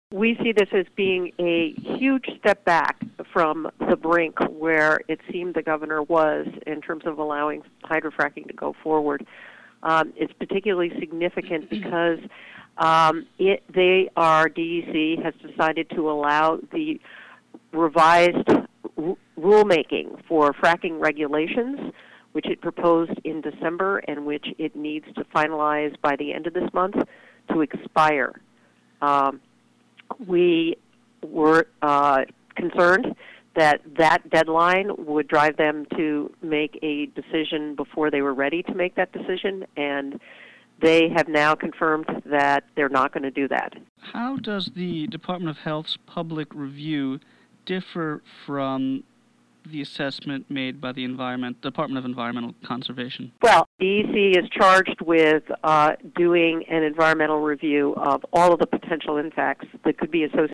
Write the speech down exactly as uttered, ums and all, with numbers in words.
We see this as being a huge step back from the brink where it seemed the governor was in terms of allowing hydrofracking to go forward. Um, it's particularly significant because um, it, they are, D E C has decided to allow the revised r- rulemaking for fracking regulations, which it proposed in December and which it needs to finalize by the end of this month, to expire. Um, we were uh, concerned that that deadline would drive them to make a decision before they were ready to make that decision, and they have now confirmed that they're not going to do that. How does the Department of Health's public review differ from the assessment made by the Environment, Department of Environmental Conservation? Well, D E C is charged with uh, doing an environmental review of all of the potential impacts that could be associated